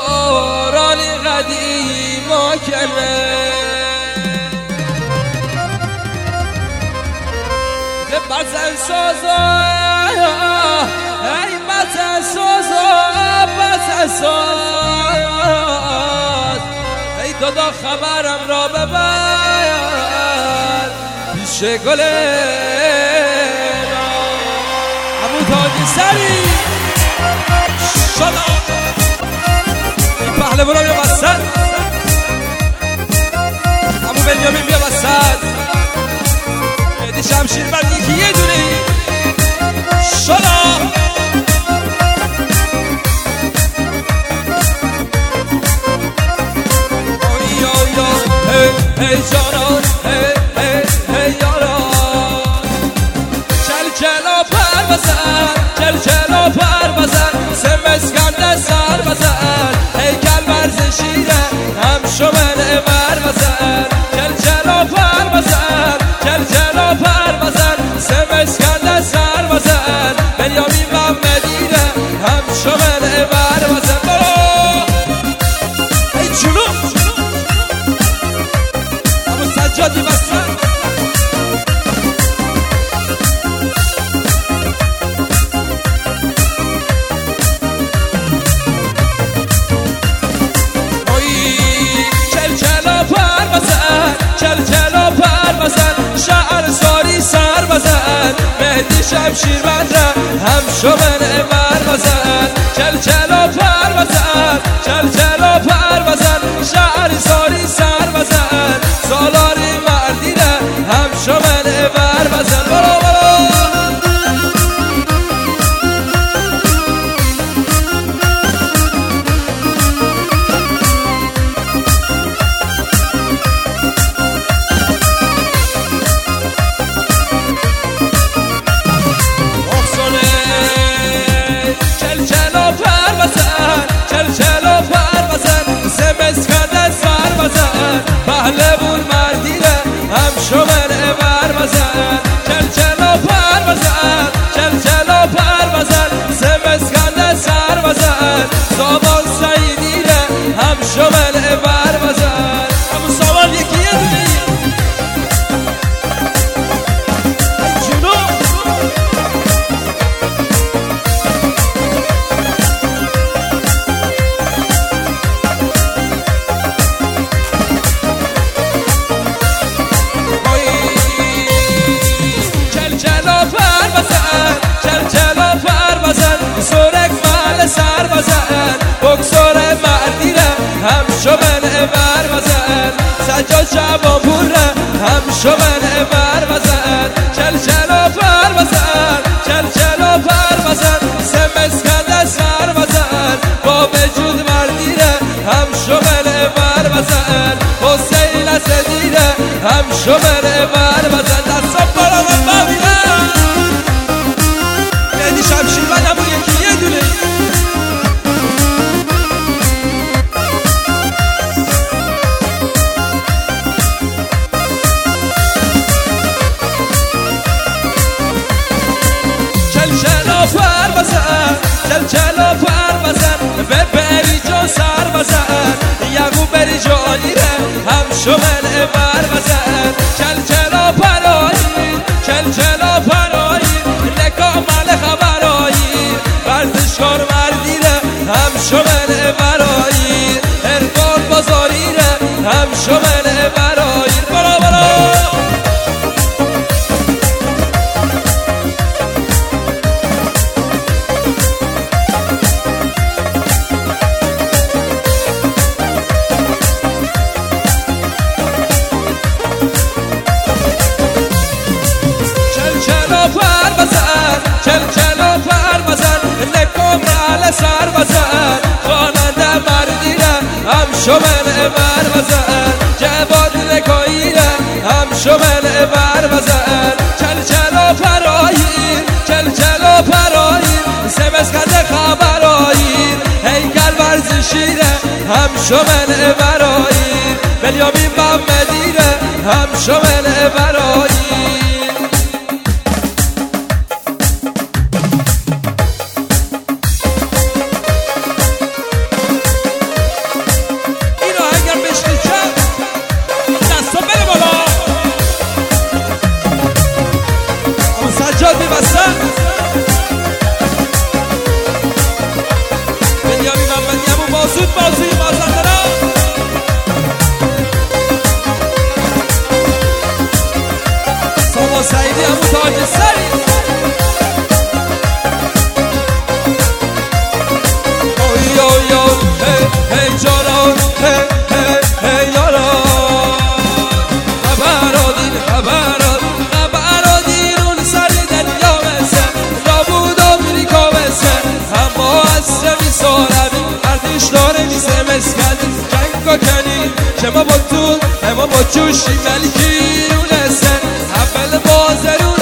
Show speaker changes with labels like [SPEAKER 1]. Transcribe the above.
[SPEAKER 1] دوران قدیم و کله بزن سازا ای بزن سازا بزن ساز ای دادا خبرم را ببر پیش گله عمو تاجی سری شدا این پهلوانا بیا وسط عمو بنیامین بیا وسط مهدی شمشیر بر یکی یه دونه شلا ای جانان ای یاران چل چلا پر بزن چل چلا پر بزن سه مسکند سر بزن هیکل ورزشیره هم شمل بر بزن چل چلا پر بزن چل چلا پر بزن سه مسکند سر بزن بنیامین محمدیره هم شمل بر بزن ای جنوب سجادی بستن چل چلا پر بزن چل چلا پر بزن شعر ساری سر بزن مهدی شمشیر بدره هم شمن بر بزن چل چلا پر بزن چل چلا پر بزن شعر ساری سر بزن سالاری مردیده هم شمن بر بزن برو برو پهلوان مردیره هم شمن بر بزن چل چلا پر بزن چل چلا پر بزن سه مسکند سر بزن سامان سعیدیره هم شمن بر بزن همون سامان یکی یه دونه جنوب سرک مال سر بزن بکسور مردیره هم شمن بر بزن سجاد شبان پوره هم شمن بر بزن چل چلا پر بزن چل چلا پر بزن سه مسکند سر بزن با وجود مردیره هم شمن بر بزن حسین اسدیره هم شمن بر بزن دستا بالا و ببینه مهدی شمشیر من همون یکی یه دونه چل چلا پر بزن چل چلا پر بزن به بری جا سر بزن یقو بری جانیره هم شمن بر بزن چل چلا پرایی چل چلا پرایی نکامل خبرایی ورزشکار مردیره هم شمن برایی ارگان بازاریره هم شمن برایی برا برا چل چلا پر بزن نکام رال سر بزن خواننده مردیره هم شمن بر بزن جواد نکاییره هم شمن بر بزن چل چلا پرایی چل چلا پرایی سه مسکند خبرایی هیکل ورزشیره هم شمن برایی بنیامین محمدیره هم شمن برایی تاج سری هی جانان هی یاران خبرادین اون سر دنیا مثل نابود آمریکا مثل اما اصر میسارمی ارتش داره میزه مسکن جنگا کنی که ما با تو ما با جوشی ملکی رونسن اول بازرون